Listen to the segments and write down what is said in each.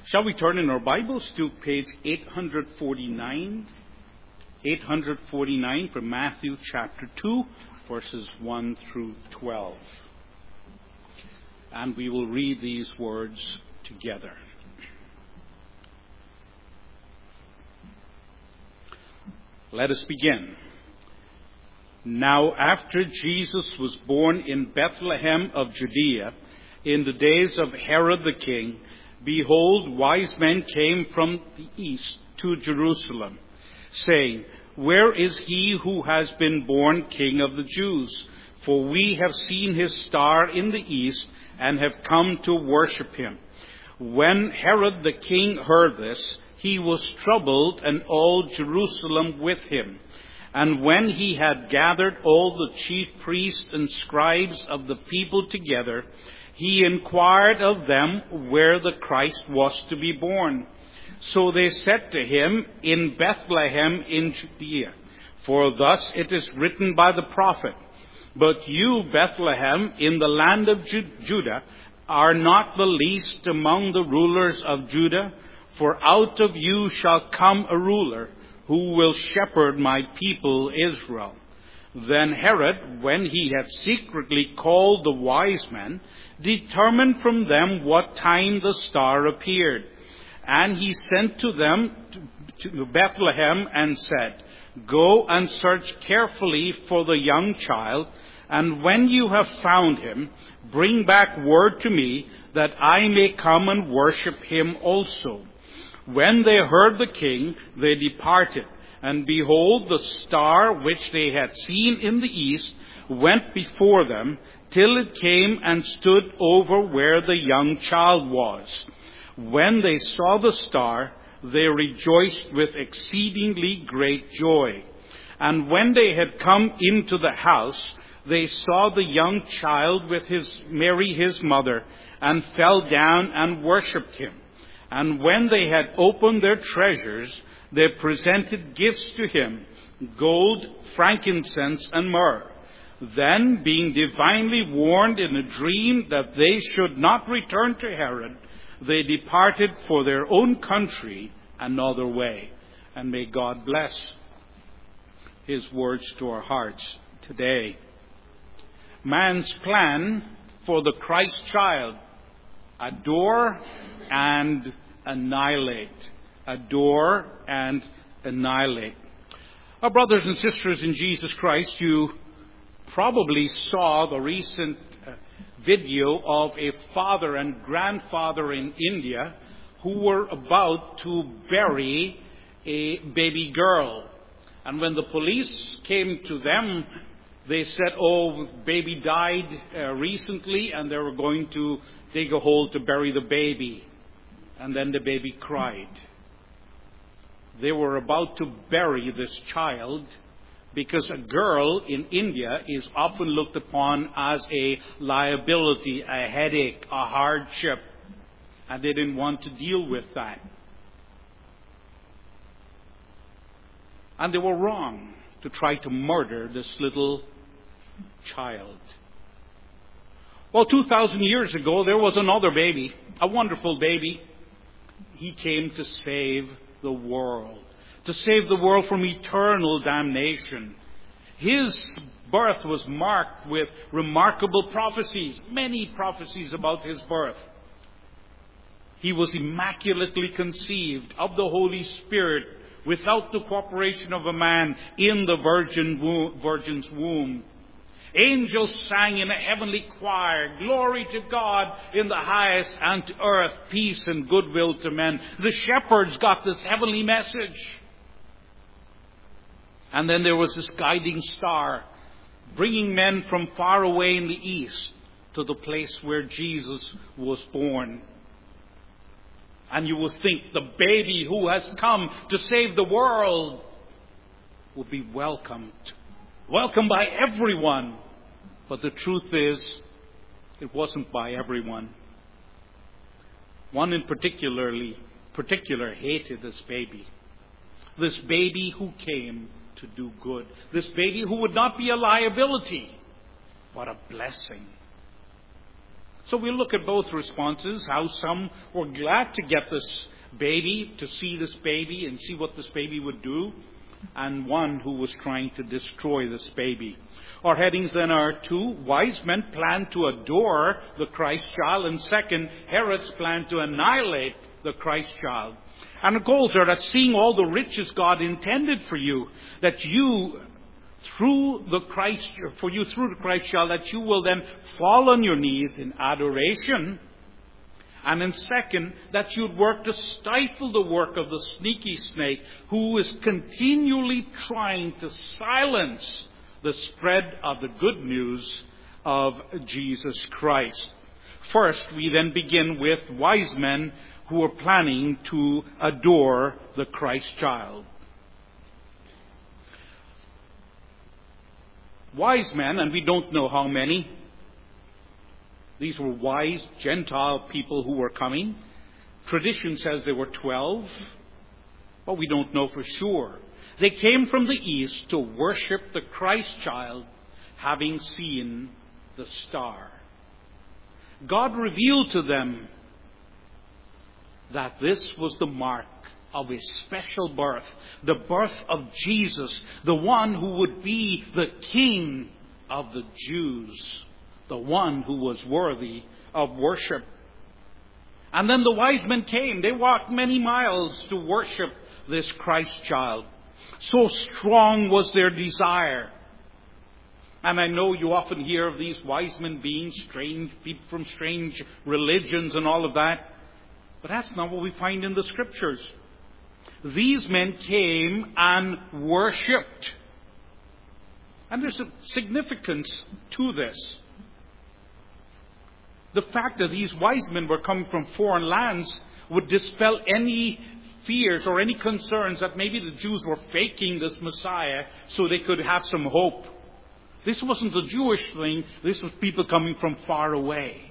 Shall we turn in our Bibles to page 849? 849 from Matthew chapter 2, verses 1 through 12. And we will read these words together. Let us begin. Now, after Jesus was born in Bethlehem of Judea, in the days of Herod the king, behold, wise men came from the east to Jerusalem, saying, Where is he who has been born King of the Jews? For we have seen his star in the east and have come to worship him. When Herod the king heard this, he was troubled, and all Jerusalem with him. And when he had gathered all the chief priests and scribes of the people together, he inquired of them where the Christ was to be born. So they said to him, In Bethlehem in Judea. For thus it is written by the prophet, But you, Bethlehem, in the land of Judah, are not the least among the rulers of Judah, for out of you shall come a ruler who will shepherd my people Israel. Then Herod, when he had secretly called the wise men, determined from them what time the star appeared. And he sent to them to Bethlehem and said, Go and search carefully for the young child, and when you have found him, bring back word to me, that I may come and worship him also. When they heard the king, they departed. And behold, the star which they had seen in the east went before them, till it came and stood over where the young child was. When they saw the star, they rejoiced with exceedingly great joy. And when they had come into the house, they saw the young child with Mary his mother, and fell down and worshipped him. And when they had opened their treasures, they presented gifts to him, gold, frankincense, and myrrh. Then, being divinely warned in a dream that they should not return to Herod, they departed for their own country another way. And may God bless his words to our hearts today. Man's plan for the Christ child: adore and annihilate. Adore and annihilate. Our brothers and sisters in Jesus Christ, you probably saw the recent video of a father and grandfather in India who were about to bury a baby girl. And when the police came to them, they said, oh, baby died recently, and they were going to dig a hole to bury the baby. And then the baby cried. They were about to bury this child because a girl in India is often looked upon as a liability, a headache, a hardship. And they didn't want to deal with that. And they were wrong to try to murder this little child. Well, 2,000 years ago, there was another baby, a wonderful baby. He came to save the world, to save the world from eternal damnation. His birth was marked with remarkable prophecies, many prophecies about his birth. He was immaculately conceived of the Holy Spirit without the cooperation of a man in the virgin's womb. Angels sang in a heavenly choir, glory to God in the highest, and to earth peace and goodwill to men. The shepherds got this heavenly message. And then there was this guiding star, bringing men from far away in the east to the place where Jesus was born. And you will think the baby who has come to save the world will be welcomed by everyone. But the truth is, it wasn't by everyone. One in particular hated this baby. This baby who came to do good. This baby who would not be a liability, but a blessing. So we'll look at both responses, how some were glad to get this baby, to see this baby and see what this baby would do, and one who was trying to destroy this baby. Our headings then are 2, wise men planned to adore the Christ child, and second, Herod's plan to annihilate the Christ child. And the goals are that seeing all the riches God intended for you, that you through the Christ child, that you will then fall on your knees in adoration. And then second, that you'd work to stifle the work of the sneaky snake who is continually trying to silence the spread of the good news of Jesus Christ. First, we then begin with wise men who are planning to adore the Christ child. Wise men, and we don't know how many. These were wise Gentile people who were coming. Tradition says there were 12, but we don't know for sure. They came from the east to worship the Christ child, having seen the star. God revealed to them that this was the mark of his special birth, the birth of Jesus, the one who would be the King of the Jews, the one who was worthy of worship. And then the wise men came. They walked many miles to worship this Christ child. So strong was their desire. And I know you often hear of these wise men being strange people from strange religions and all of that. But that's not what we find in the Scriptures. These men came and worshipped. And there's a significance to this. The fact that these wise men were coming from foreign lands would dispel any fears or any concerns that maybe the Jews were faking this Messiah so they could have some hope. This wasn't a Jewish thing. This was people coming from far away.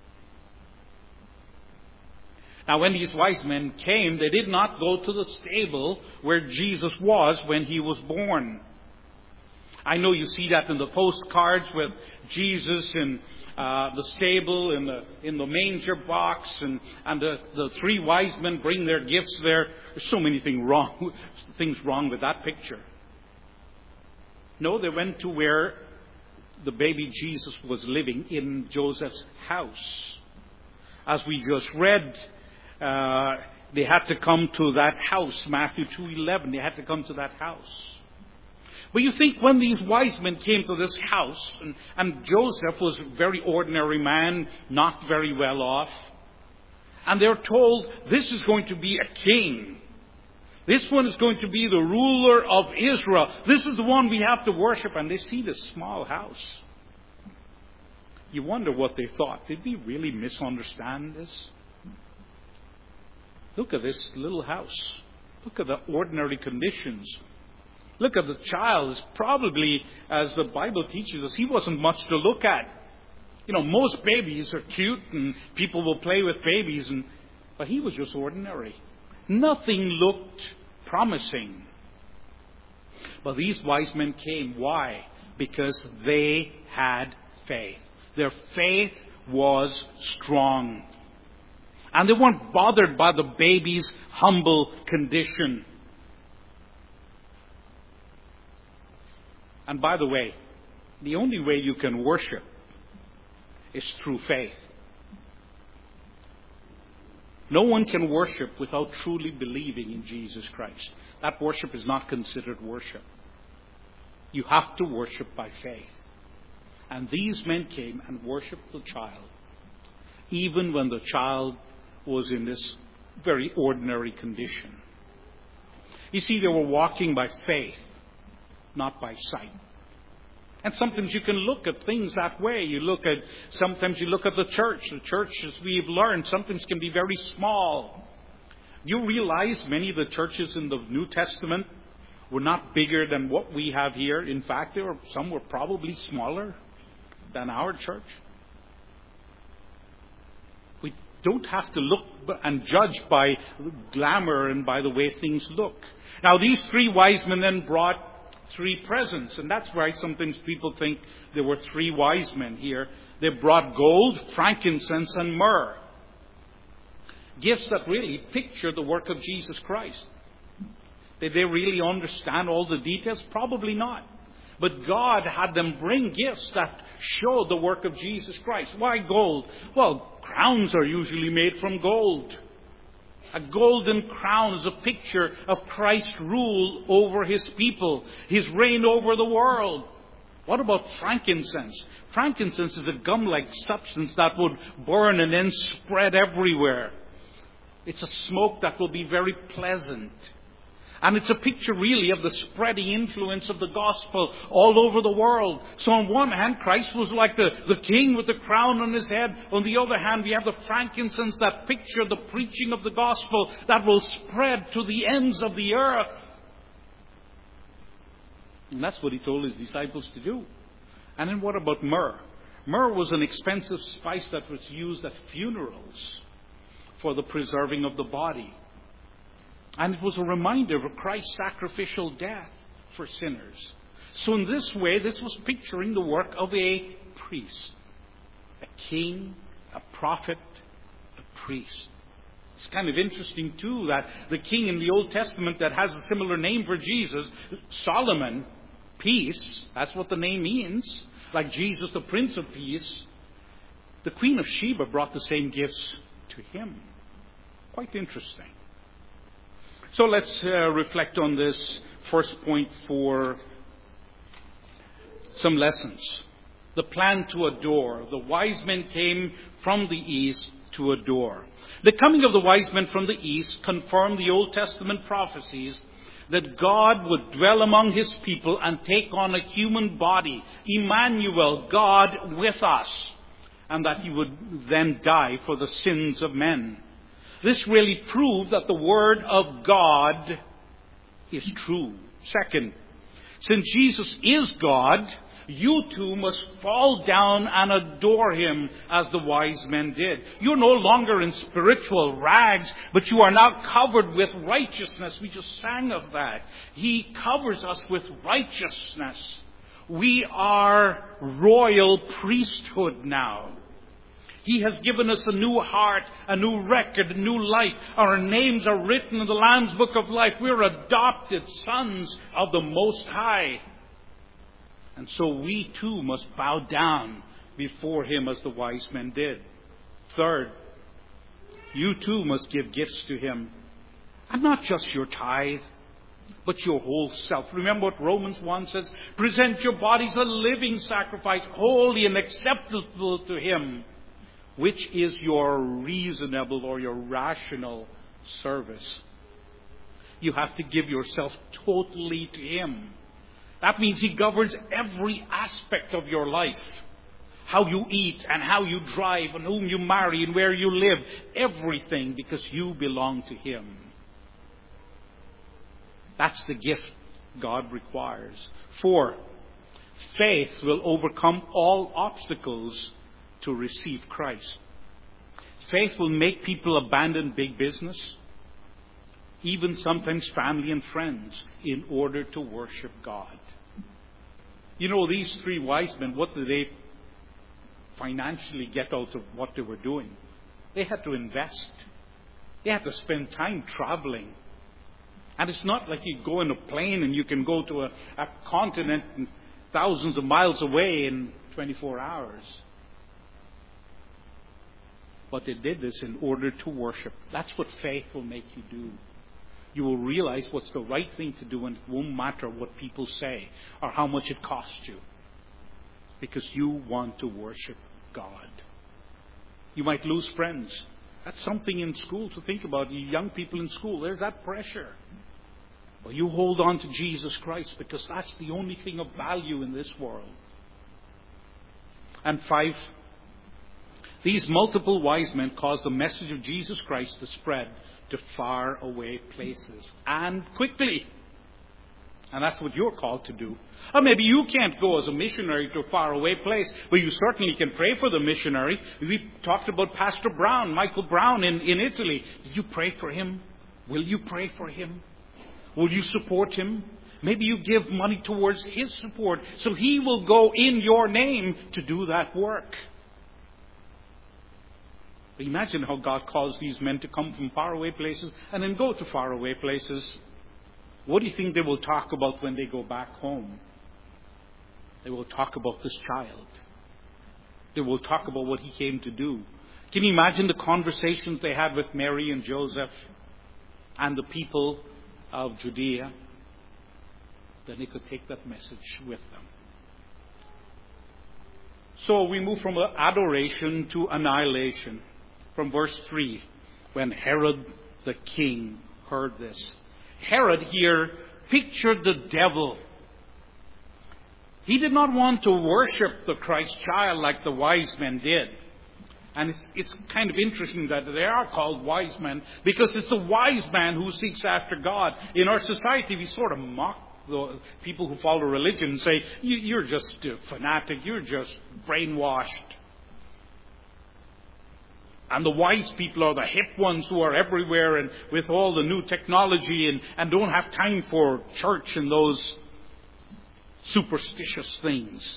Now, when these wise men came, they did not go to the stable where Jesus was when he was born. I know you see that in the postcards with Jesus in the stable, in the manger box, and the 3 wise men bring their gifts there. There's so many things wrong with that picture. No, they went to where the baby Jesus was living, in Joseph's house. As we just read, they had to come to that house, Matthew 2:11. They had to come to that house. But you think when these wise men came to this house, and Joseph was a very ordinary man, not very well off, and they're told, this is going to be a king. This one is going to be the ruler of Israel. This is the one we have to worship. And they see this small house. You wonder what they thought. Did we really misunderstand this? Look at this little house. Look at the ordinary conditions. Look at the child. It's probably, as the Bible teaches us, he wasn't much to look at. You know, most babies are cute and people will play with babies, but he was just ordinary. Nothing looked promising. But these wise men came. Why? Because they had faith. Their faith was strong. And they weren't bothered by the baby's humble condition. And by the way, the only way you can worship is through faith. No one can worship without truly believing in Jesus Christ. That worship is not considered worship. You have to worship by faith. And these men came and worshipped the child, even when the child was in this very ordinary condition. You see, they were walking by faith, not by sight. And sometimes you can look at things that way. Sometimes you look at the church. The church, as we've learned, sometimes can be very small. You realize many of the churches in the New Testament were not bigger than what we have here. In fact, some were probably smaller than our church. We don't have to look and judge by glamour and by the way things look. Now, these 3 wise men then brought 3 presents. And that's why sometimes people think there were 3 wise men here. They brought gold, frankincense, and myrrh. Gifts that really picture the work of Jesus Christ. Did they really understand all the details? Probably not. But God had them bring gifts that show the work of Jesus Christ. Why gold? Well, crowns are usually made from gold. A golden crown is a picture of Christ's rule over His people, His reign over the world. What about frankincense? Frankincense is a gum-like substance that would burn and then spread everywhere. It's a smoke that will be very pleasant. And it's a picture really of the spreading influence of the gospel all over the world. So on one hand, Christ was like the king with the crown on his head. On the other hand, we have the frankincense that picture the preaching of the gospel that will spread to the ends of the earth. And that's what He told His disciples to do. And then what about myrrh? Myrrh was an expensive spice that was used at funerals for the preserving of the body. And it was a reminder of Christ's sacrificial death for sinners. So in this way, this was picturing the work of a priest. A king, a prophet, a priest. It's kind of interesting too that the king in the Old Testament that has a similar name for Jesus, Solomon, peace, that's what the name means. Like Jesus, the Prince of Peace. The Queen of Sheba brought the same gifts to him. Quite interesting. So let's reflect on this first point for some lessons. The plan to adore. The wise men came from the east to adore. The coming of the wise men from the east confirmed the Old Testament prophecies that God would dwell among His people and take on a human body, Emmanuel, God with us, and that He would then die for the sins of men. This really proved that the Word of God is true. Second, since Jesus is God, you too must fall down and adore Him as the wise men did. You're no longer in spiritual rags, but you are now covered with righteousness. We just sang of that. He covers us with righteousness. We are royal priesthood now. He has given us a new heart, a new record, a new life. Our names are written in the Lamb's Book of Life. We're adopted sons of the Most High. And so we too must bow down before Him as the wise men did. Third, you too must give gifts to Him. And not just your tithe, but your whole self. Remember what Romans 1 says? Present your bodies a living sacrifice, holy and acceptable to Him, which is your reasonable or your rational service. You have to give yourself totally to Him. That means He governs every aspect of your life. How you eat and how you drive and whom you marry and where you live. Everything, because you belong to Him. That's the gift God requires. 4, faith will overcome all obstacles to receive Christ. Faith will make people abandon big business, even sometimes family and friends, in order to worship God. You know, these 3 wise men, what did they financially get out of what they were doing? They had to invest. They had to spend time traveling. And it's not like you go in a plane and you can go to a continent thousands of miles away in 24 hours. But they did this in order to worship. That's what faith will make you do. You will realize what's the right thing to do, and it won't matter what people say or how much it costs you. Because you want to worship God. You might lose friends. That's something in school to think about. You young people in school, there's that pressure. But you hold on to Jesus Christ, because that's the only thing of value in this world. And 5, these multiple wise men caused the message of Jesus Christ to spread to far away places, and quickly. And that's what you're called to do. Or maybe you can't go as a missionary to a far away place, but you certainly can pray for the missionary. We talked about Pastor Brown, Michael Brown in Italy. Did you pray for him? Will you pray for him? Will you support him? Maybe you give money towards his support, so he will go in your name to do that work. Imagine how God caused these men to come from faraway places and then go to faraway places. What do you think they will talk about when they go back home? They will talk about this child. They will talk about what he came to do. Can you imagine the conversations they had with Mary and Joseph and the people of Judea? Then they could take that message with them. So we move from adoration to annihilation. From verse 3, when Herod the king heard this. Herod here pictured the devil. He did not want to worship the Christ child like the wise men did. And it's kind of interesting that they are called wise men, because it's the wise man who seeks after God. In our society, we sort of mock the people who follow religion and say, you're just a fanatic, you're just brainwashed. And the wise people are the hip ones who are everywhere and with all the new technology and don't have time for church and those superstitious things.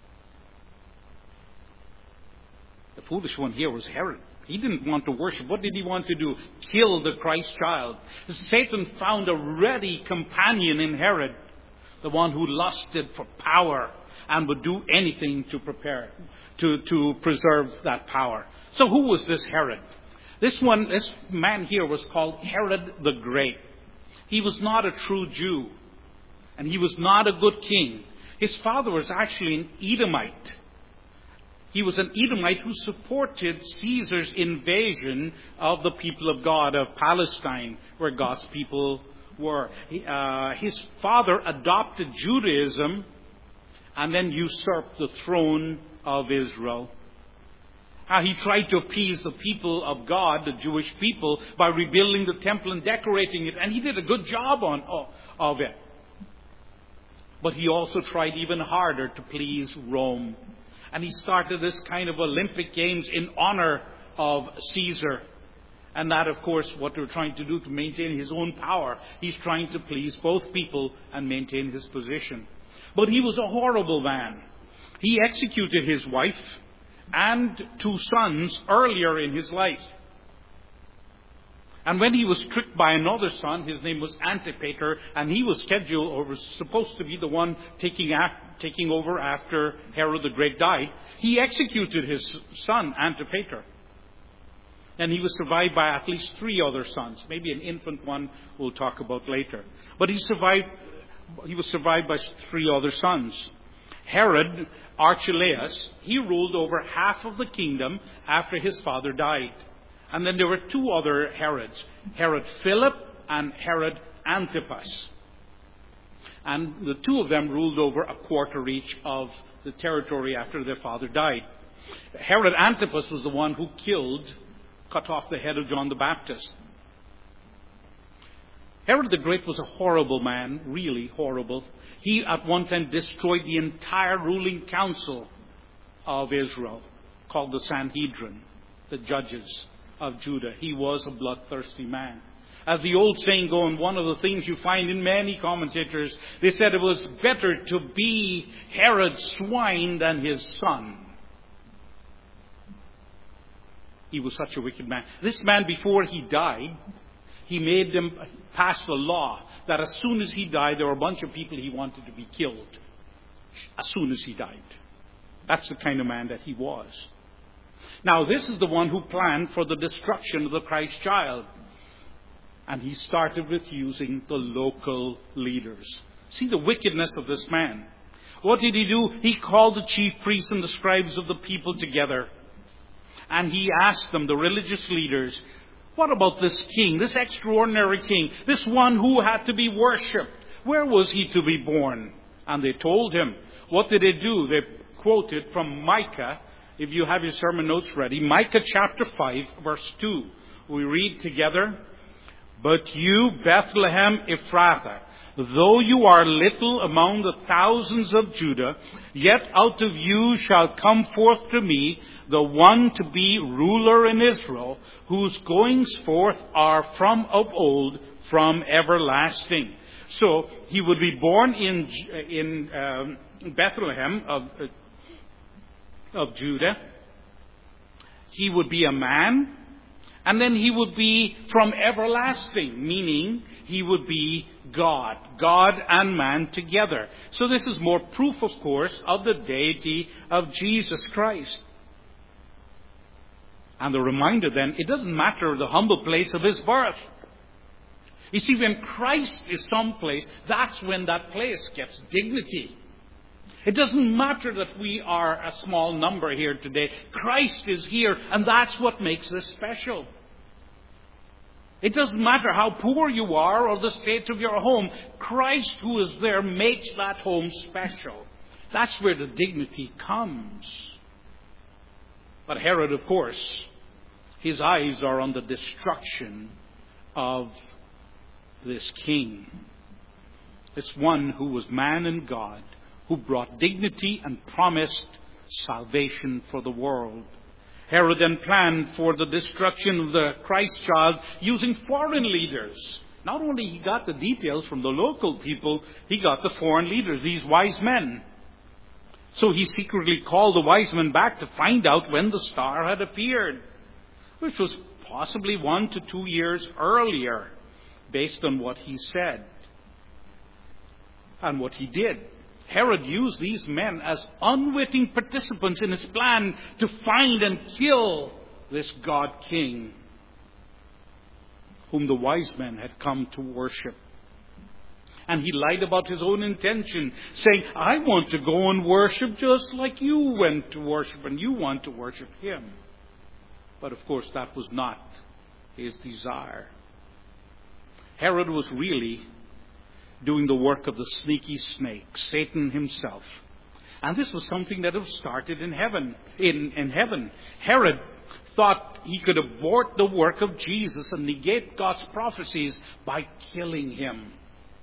The foolish one here was Herod. He didn't want to worship. What did he want to do? Kill the Christ child. Satan found a ready companion in Herod, the one who lusted for power and would do anything to preserve that power. So who was this Herod? This man here was called Herod the Great. He was not a true Jew, and he was not a good king. His father was actually an Edomite. He was an Edomite who supported Caesar's invasion of the people of God, of Palestine, where God's people were. His father adopted Judaism and then usurped the throne of Israel. He tried to appease the people of God, the Jewish people, by rebuilding the temple and decorating it. And he did a good job of it. But he also tried even harder to please Rome. And he started this kind of Olympic Games in honor of Caesar. And that, of course, what they're trying to do to maintain his own power. He's trying to please both people and maintain his position. But he was a horrible man. He executed his wife and 2 sons earlier in his life. And when he was tricked by another son, his name was Antipater, and he was scheduled or was supposed to be the one taking over after Herod the Great died, he executed his son Antipater. And he was survived by at least 3 other sons, maybe an infant one we'll talk about later. But he was survived by 3 other sons. Herod Archelaus, he ruled over half of the kingdom after his father died. And then there were 2 other Herods, Herod Philip and Herod Antipas. And the 2 of them ruled over a quarter each of the territory after their father died. Herod Antipas was the one who cut off the head of John the Baptist. Herod the Great was a horrible man, really horrible. He at one time destroyed the entire ruling council of Israel, called the Sanhedrin, the judges of Judah. He was a bloodthirsty man. As the old saying goes, one of the things you find in many commentators, they said it was better to be Herod's swine than his son. He was such a wicked man. This man, before he died, he made them pass a law that as soon as he died, there were a bunch of people he wanted to be killed as soon as he died. That's the kind of man that he was. Now, this is the one who planned for the destruction of the Christ child. And he started with using the local leaders. See the wickedness of this man. What did he do? He called the chief priests and the scribes of the people together. And he asked them, the religious leaders, what about this king, this extraordinary king, this one who had to be worshipped? Where was he to be born? And they told him. What did they do? They quoted from Micah. If you have your sermon notes ready, Micah chapter 5, verse 2. We read together, "But you, Bethlehem Ephrathah, though you are little among the thousands of Judah, yet out of you shall come forth to me the one to be ruler in Israel, whose goings forth are from of old, from everlasting." So he would be born in Bethlehem of Judah. He would be a man. And then he would be from everlasting, meaning he would be God. God and man together. So this is more proof, of course, of the deity of Jesus Christ. And the reminder then, it doesn't matter the humble place of his birth. You see, when Christ is someplace, that's when that place gets dignity. It doesn't matter that we are a small number here today. Christ is here, and that's what makes this special. It doesn't matter how poor you are or the state of your home. Christ, who is there, makes that home special. That's where the dignity comes. But Herod, of course, his eyes are on the destruction of this king. This one who was man and God, who brought dignity and promised salvation for the world. Herod then planned for the destruction of the Christ child using foreign leaders. Not only he got the details from the local people, he got the foreign leaders, these wise men. So he secretly called the wise men back to find out when the star had appeared, which was possibly 1 to 2 years earlier, based on what he said and what he did. Herod used these men as unwitting participants in his plan to find and kill this God King, whom the wise men had come to worship. And he lied about his own intention, saying, I want to go and worship just like you went to worship, and you want to worship him. But of course, that was not his desire. Herod was really doing the work of the sneaky snake, Satan himself. And this was something that had started in heaven. In heaven, Herod thought he could abort the work of Jesus and negate God's prophecies by killing him.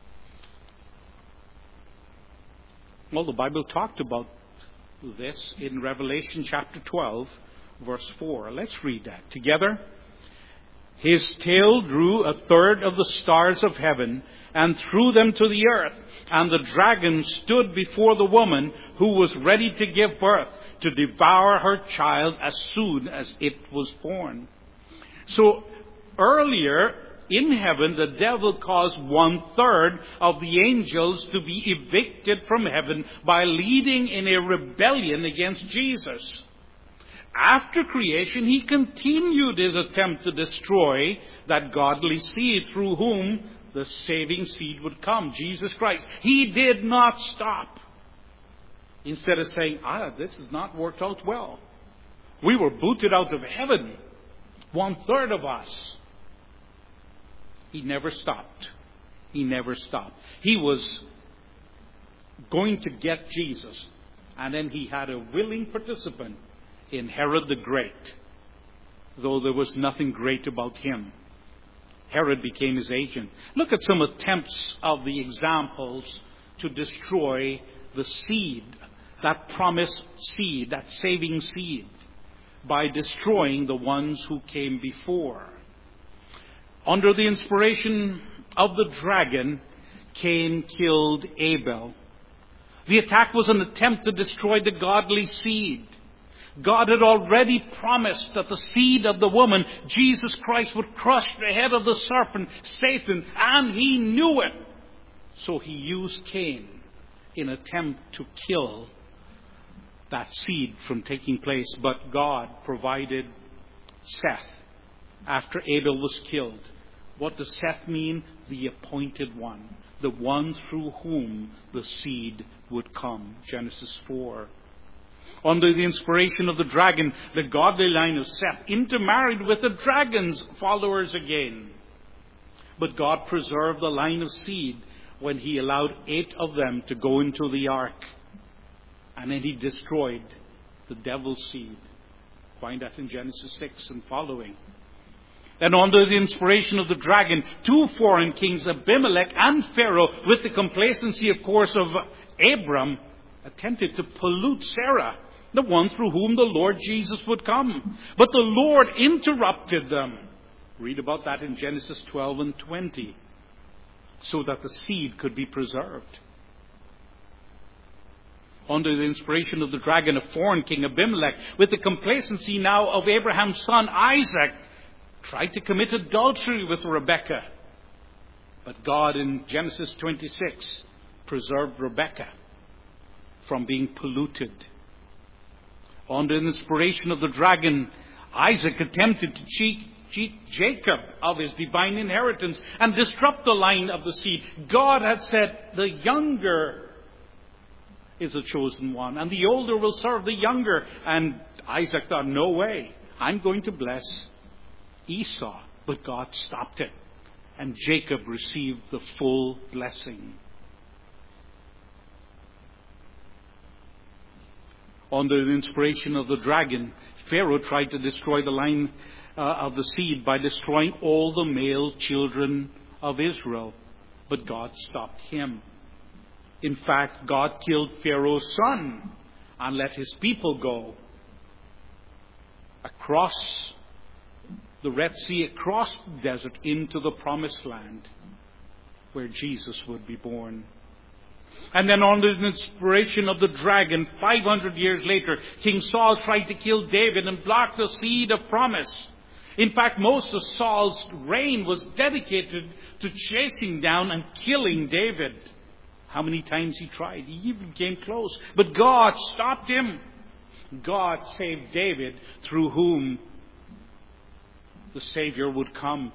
Well, the Bible talked about this in Revelation chapter 12, verse 4. Let's read that together. His tail drew 1/3 of the stars of heaven and threw them to the earth. And the dragon stood before the woman who was ready to give birth, to devour her child as soon as it was born. So earlier in heaven, the devil caused 1/3 of the angels to be evicted from heaven by leading in a rebellion against Jesus. After creation, he continued his attempt to destroy that godly seed through whom the saving seed would come, Jesus Christ. He did not stop. Instead of saying, this has not worked out well. We were booted out of heaven, 1/3 of us. He never stopped. He never stopped. He was going to get Jesus. And then he had a willing participant in Herod the Great, though there was nothing great about him. Herod became his agent. Look at some attempts of the examples to destroy the seed, that promised seed, that saving seed, by destroying the ones who came before. Under the inspiration of the dragon, Cain killed Abel. The attack was an attempt to destroy the godly seed. God had already promised that the seed of the woman, Jesus Christ, would crush the head of the serpent, Satan, and he knew it. So he used Cain in an attempt to kill that seed from taking place. But God provided Seth after Abel was killed. What does Seth mean? The appointed one. The one through whom the seed would come. Genesis 4. Under the inspiration of the dragon, the godly line of Seth intermarried with the dragon's followers again. But God preserved the line of seed when he allowed 8 of them to go into the ark. And then he destroyed the devil's seed. Find that in Genesis 6 and following. And under the inspiration of the dragon, 2 foreign kings, Abimelech and Pharaoh, with the complacency, of course, of Abram, attempted to pollute Sarah, the one through whom the Lord Jesus would come. But the Lord interrupted them. Read about that in Genesis 12 and 20. So that the seed could be preserved. Under the inspiration of the dragon, a foreign king, Abimelech, with the complacency now of Abraham's son Isaac, tried to commit adultery with Rebekah. But God in Genesis 26 preserved Rebekah from being polluted. Under the inspiration of the dragon, Isaac attempted to cheat Jacob of his divine inheritance and disrupt the line of the seed. God had said, the younger is the chosen one, and the older will serve the younger. And Isaac thought, no way, I'm going to bless Esau. But God stopped it, and Jacob received the full blessing. Under the inspiration of the dragon, Pharaoh tried to destroy the line of the seed by destroying all the male children of Israel. But God stopped him. In fact, God killed Pharaoh's son and let his people go across the Red Sea, across the desert, into the promised land where Jesus would be born. And then under the inspiration of the dragon, 500 years later, King Saul tried to kill David and block the seed of promise. In fact, most of Saul's reign was dedicated to chasing down and killing David. How many times he tried? He even came close. But God stopped him. God saved David, through whom the Savior would come.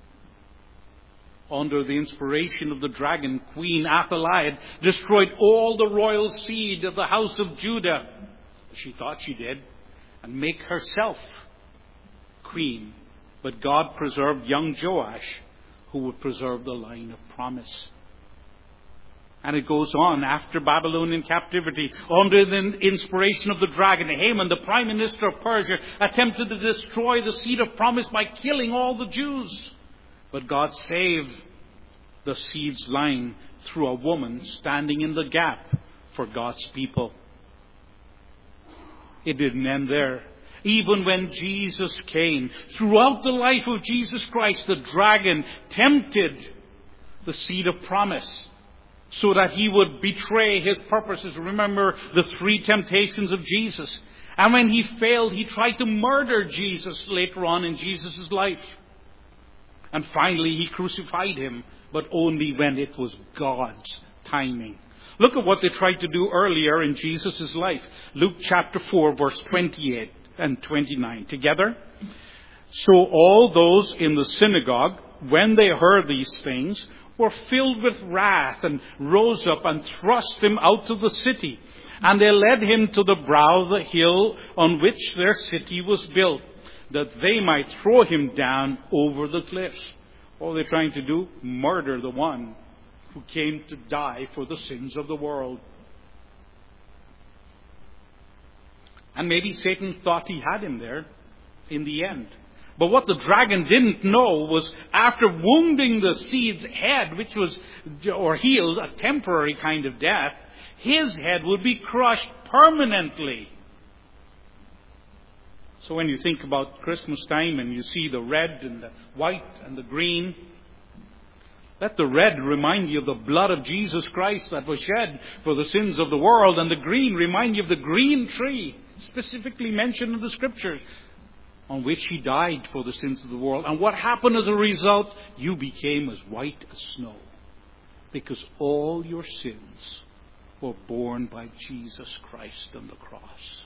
Under the inspiration of the dragon, Queen Athaliah destroyed all the royal seed of the house of Judah. She thought she did. And make herself queen. But God preserved young Joash, who would preserve the line of promise. And it goes on. After Babylonian captivity, under the inspiration of the dragon, Haman, the prime minister of Persia, attempted to destroy the seed of promise by killing all the Jews. But God saved the seed's line through a woman standing in the gap for God's people. It didn't end there. Even when Jesus came, throughout the life of Jesus Christ, the dragon tempted the seed of promise so that he would betray his purposes. Remember the 3 temptations of Jesus. And when he failed, he tried to murder Jesus later on in Jesus' life. And finally, he crucified him, but only when it was God's timing. Look at what they tried to do earlier in Jesus' life. Luke chapter 4, verse 28 and 29. Together. So all those in the synagogue, when they heard these things, were filled with wrath and rose up and thrust him out of the city. And they led him to the brow of the hill on which their city was built, that they might throw him down over the cliffs. What are they trying to do? Murder the one who came to die for the sins of the world. And maybe Satan thought he had him there in the end. But what the dragon didn't know was, after wounding the seed's head, which was, or healed, a temporary kind of death, his head would be crushed permanently. So when you think about Christmas time and you see the red and the white and the green, let the red remind you of the blood of Jesus Christ that was shed for the sins of the world, and the green remind you of the green tree, specifically mentioned in the Scriptures, on which he died for the sins of the world. And what happened as a result? You became as white as snow, because all your sins were borne by Jesus Christ on the cross.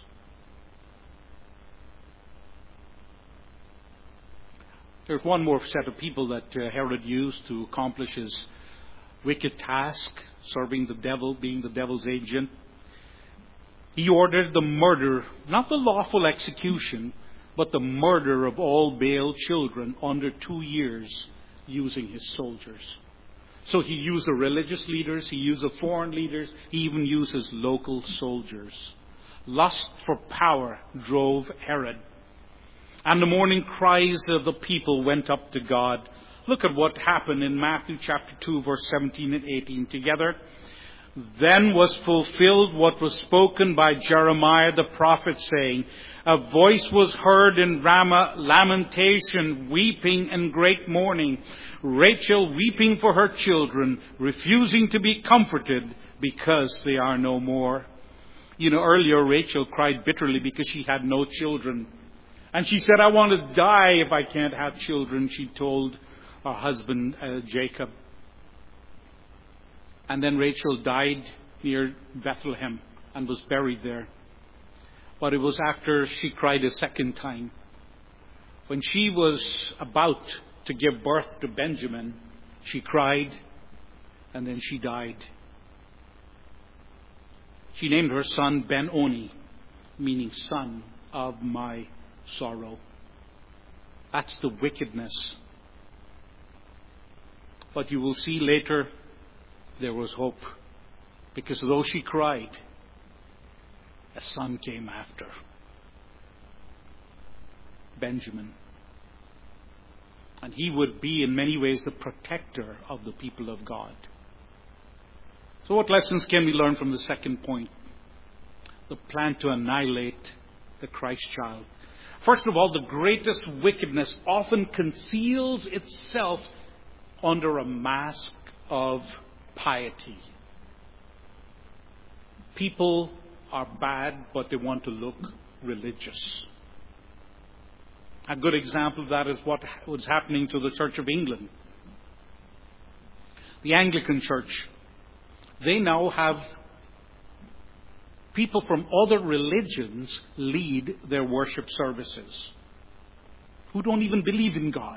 There's one more set of people that Herod used to accomplish his wicked task, serving the devil, being the devil's agent. He ordered the murder, not the lawful execution, but the murder of all male children under 2 years, using his soldiers. So he used the religious leaders, he used the foreign leaders, he even used his local soldiers. Lust for power drove Herod. And the morning cries of the people went up to God. Look at what happened in Matthew chapter 2, verse 17 and 18 together. Then was fulfilled what was spoken by Jeremiah the prophet, saying, a voice was heard in Ramah, lamentation, weeping and great mourning. Rachel weeping for her children, refusing to be comforted because they are no more. You know, earlier Rachel cried bitterly because she had no children. And she said, I want to die if I can't have children, she told her husband, Jacob. And then Rachel died near Bethlehem and was buried there. But it was after she cried a second time. When she was about to give birth to Benjamin, she cried, and then she died. She named her son Ben-Oni, meaning son of my sorrow. That's the wickedness. But you will see later there was hope. Because though she cried, a son came after. Benjamin. And he would be in many ways the protector of the people of God. So what lessons can we learn from the second point? The plan to annihilate the Christ child. First of all, the greatest wickedness often conceals itself under a mask of piety. People are bad, but they want to look religious. A good example of that is what was happening to the Church of England. The Anglican Church. They now have people from other religions lead their worship services who don't even believe in God.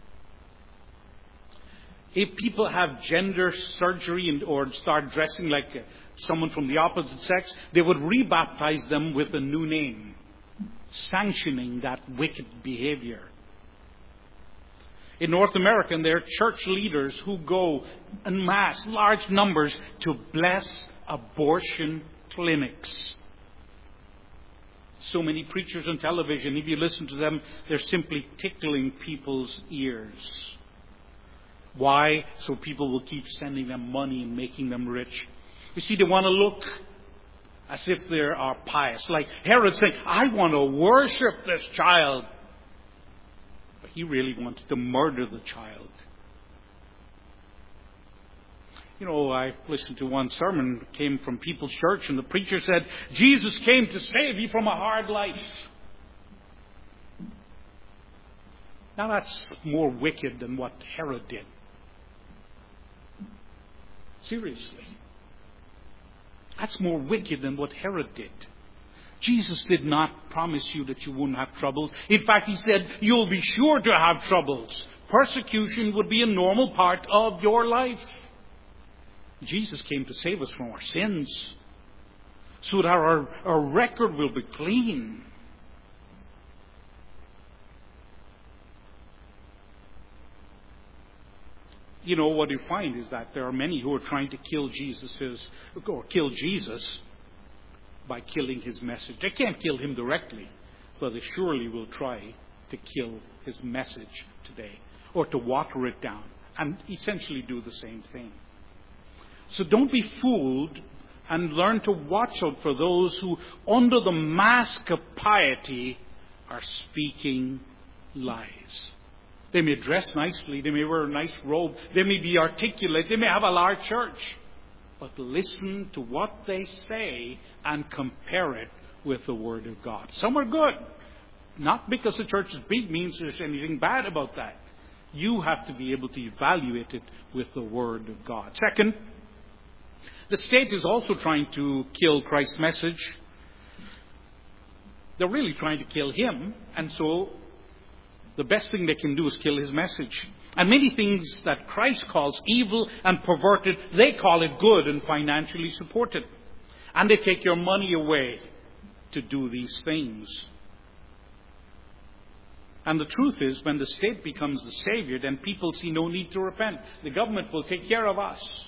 If people have gender surgery or start dressing like someone from the opposite sex, they would rebaptize them with a new name, sanctioning that wicked behavior. In North America, there are church leaders who go en masse, large numbers, to bless abortion clinics. So many preachers on television, if you listen to them, they're simply tickling people's ears. Why? So people will keep sending them money and making them rich. You see, they want to look as if they are pious. Like Herod saying, I want to worship this child. But he really wanted to murder the child. You know, I listened to one sermon that came from People's Church, and the preacher said, Jesus came to save you from a hard life. Now that's more wicked than what Herod did. Seriously. That's more wicked than what Herod did. Jesus did not promise you that you wouldn't have troubles. In fact, he said, you'll be sure to have troubles. Persecution would be a normal part of your life. Jesus came to save us from our sins, so that our record will be clean. You know, what you find is that there are many who are trying to kill Jesus by killing his message. They can't kill him directly, but they surely will try to kill his message today, or to water it down, and essentially do the same thing. So don't be fooled, and learn to watch out for those who, under the mask of piety, are speaking lies. They may dress nicely, they may wear a nice robe, they may be articulate, they may have a large church. But listen to what they say and compare it with the Word of God. Some are good. Not because the church is big means there's anything bad about that. You have to be able to evaluate it with the Word of God. Second, the state is also trying to kill Christ's message. They're really trying to kill him, and so the best thing they can do is kill his message. And many things that Christ calls evil and perverted, they call it good and financially supported. And they take your money away to do these things. And the truth is, when the state becomes the savior, then people see no need to repent. The government will take care of us.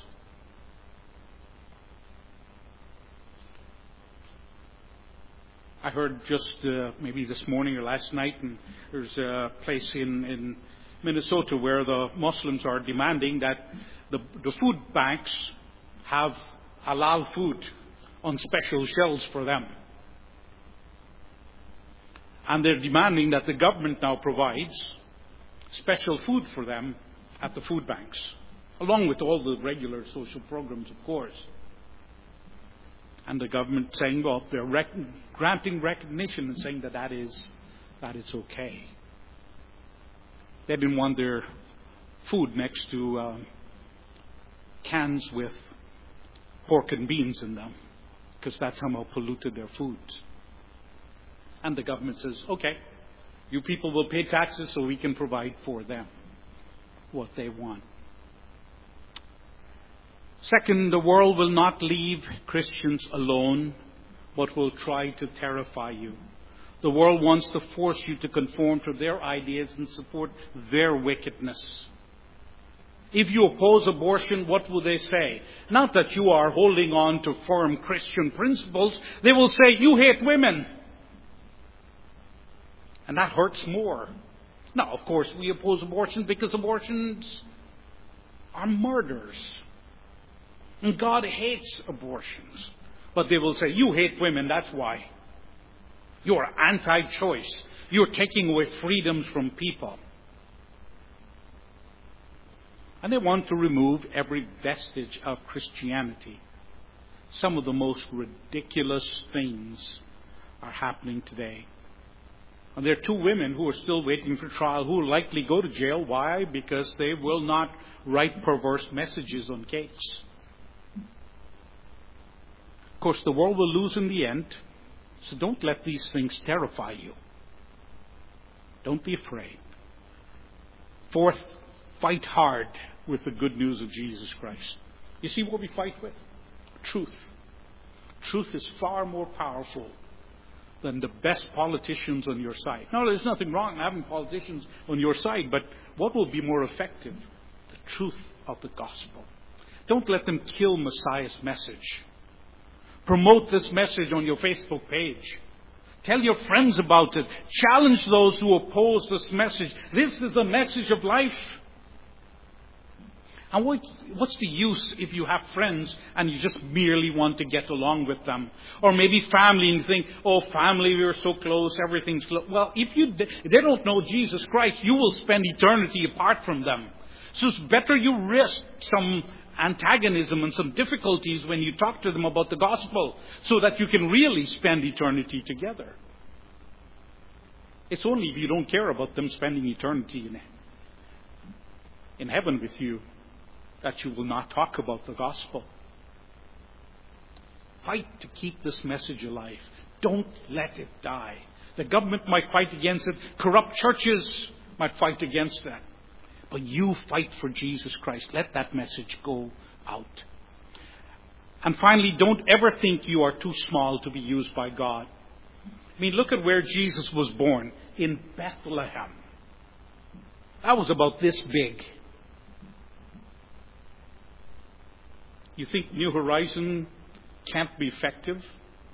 I heard just maybe this morning or last night, and there's a place in Minnesota where the Muslims are demanding that the food banks have halal food on special shelves for them. And they're demanding that the government now provides special food for them at the food banks, along with all the regular social programs, of course. And the government saying, well, they're granting recognition and saying that is that it's okay. They didn't want their food next to cans with pork and beans in them, because that somehow polluted their food. And the government says, okay, you people will pay taxes so we can provide for them what they want. Second, the world will not leave Christians alone, but will try to terrify you. The world wants to force you to conform to their ideas and support their wickedness. If you oppose abortion, what will they say? Not that you are holding on to firm Christian principles. They will say, you hate women. And that hurts more. Now, of course, we oppose abortion because abortions are murders. And God hates abortions. But they will say, you hate women, that's why. You're anti-choice. You're taking away freedoms from people. And they want to remove every vestige of Christianity. Some of the most ridiculous things are happening today. And there are 2 women who are still waiting for trial who will likely go to jail. Why? Because they will not write perverse messages on gates. Of course, the world will lose in the end. So don't let these things terrify you. Don't be afraid. Fourth, fight hard with the good news of Jesus Christ. You see what we fight with? Truth. Truth is far more powerful than the best politicians on your side. Now, there's nothing wrong in having politicians on your side, but what will be more effective? The truth of the gospel. Don't let them kill Messiah's message. Promote this message on your Facebook page. Tell your friends about it. Challenge those who oppose this message. This is the message of life. And what's the use if you have friends and you just merely want to get along with them? Or maybe family and you think, oh, family, we're so close, everything's close. Well, if they don't know Jesus Christ, you will spend eternity apart from them. So it's better you risk some antagonism and some difficulties when you talk to them about the gospel so that you can really spend eternity together. It's only if you don't care about them spending eternity in heaven with you that you will not talk about the gospel. Fight to keep this message alive. Don't let it die. The government might fight against it. Corrupt churches might fight against that. But you fight for Jesus Christ. Let that message go out. And finally, don't ever think you are too small to be used by God. I mean, look at where Jesus was born. In Bethlehem. That was about this big. You think New Horizon can't be effective?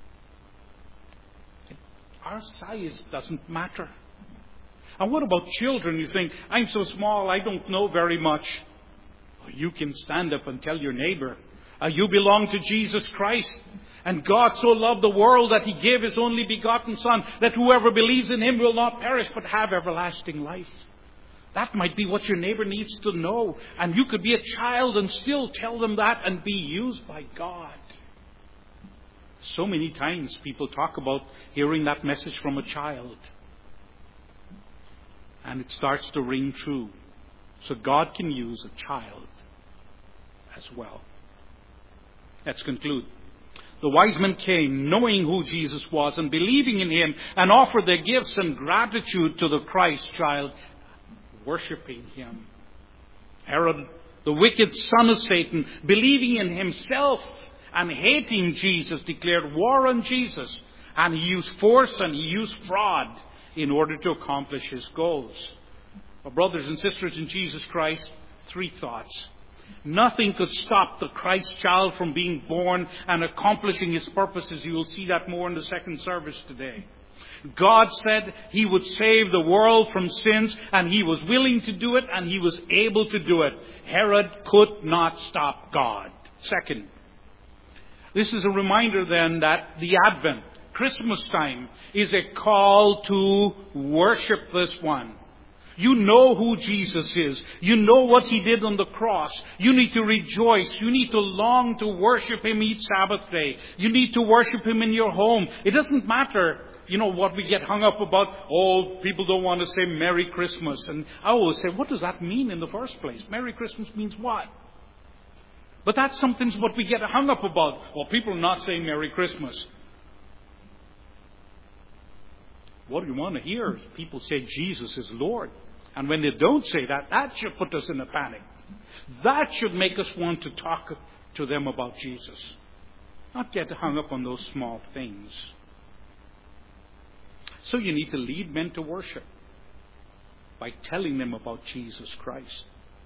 Our size doesn't matter. And what about children? You think, I'm so small, I don't know very much. Well, you can stand up and tell your neighbor, you belong to Jesus Christ. And God so loved the world that He gave His only begotten Son, that whoever believes in Him will not perish but have everlasting life. That might be what your neighbor needs to know. And you could be a child and still tell them that and be used by God. So many times people talk about hearing that message from a child. And it starts to ring true. So God can use a child as well. Let's conclude. The wise men came knowing who Jesus was and believing in Him and offered their gifts and gratitude to the Christ child, worshipping Him. Herod, the wicked son of Satan, believing in himself and hating Jesus, declared war on Jesus. And he used force and he used fraud in order to accomplish his goals. Well, brothers and sisters in Jesus Christ, 3 thoughts. Nothing could stop the Christ child from being born and accomplishing His purposes. You will see that more in the second service today. God said He would save the world from sins, and He was willing to do it, and He was able to do it. Herod could not stop God. Second, this is a reminder then that the Advent, Christmas time, is a call to worship this one. You know who Jesus is. You know what He did on the cross. You need to rejoice. You need to long to worship Him each Sabbath day. You need to worship Him in your home. It doesn't matter what we get hung up about? Oh, people don't want to say Merry Christmas. And I always say, what does that mean in the first place? Merry Christmas means what? But that's something what we get hung up about. Well, people are not saying Merry Christmas. What we want to hear is people say Jesus is Lord. And when they don't say that, that should put us in a panic. That should make us want to talk to them about Jesus. Not get hung up on those small things. So you need to lead men to worship by telling them about Jesus Christ.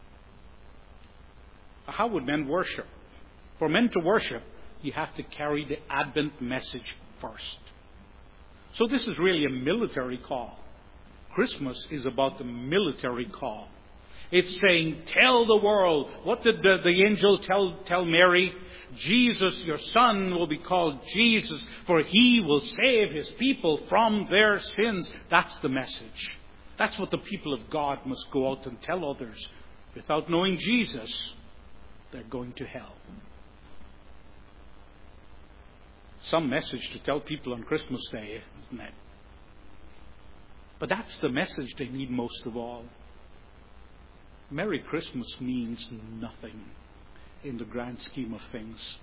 How would men worship? For men to worship, you have to carry the Advent message first. So this is really a military call. Christmas is about the military call. It's saying, tell the world. What did the angel tell Mary? Jesus, your son, will be called Jesus, for he will save his people from their sins. That's the message. That's what the people of God must go out and tell others. Without knowing Jesus, they're going to hell. Some message to tell people on Christmas Day, isn't it? But that's the message they need most of all. Merry Christmas means nothing in the grand scheme of things.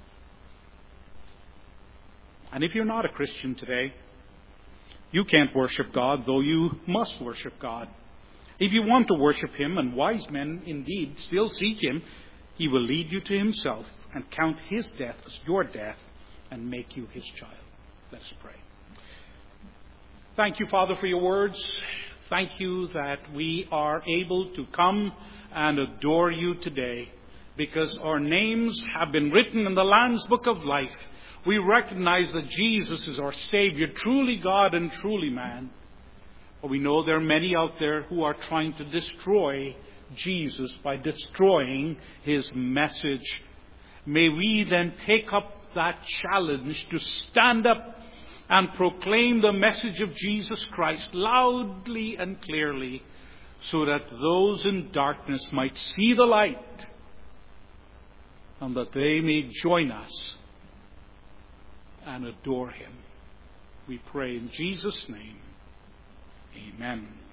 And if you're not a Christian today, you can't worship God, though you must worship God. If you want to worship Him, and wise men indeed still seek Him, He will lead you to Himself and count His death as your death and make you His child. Let us pray. Thank you, Father, for your words. Thank you that we are able to come and adore you today because our names have been written in the Lamb's Book of Life. We recognize that Jesus is our Savior, truly God and truly man. But we know there are many out there who are trying to destroy Jesus by destroying His message. May we then take up that challenge to stand up and proclaim the message of Jesus Christ loudly and clearly, so that those in darkness might see the light and that they may join us and adore Him. We pray in Jesus' name. Amen.